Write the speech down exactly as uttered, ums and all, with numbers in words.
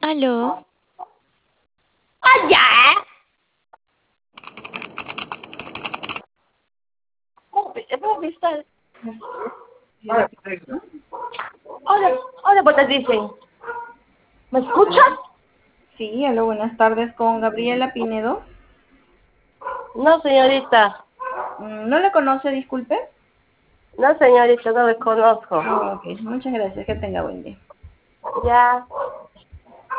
Aló, Oye, ¿hemos visto? Hola, hola, ¿qué te dicen? ¿Me escuchas? Sí, aló, buenas tardes con Gabriela Pinedo. No, señorita. Mm, ¿No le conoce, disculpe? No, señorita, no me conozco. Ah, ok, muchas gracias, que tenga buen día. Ya.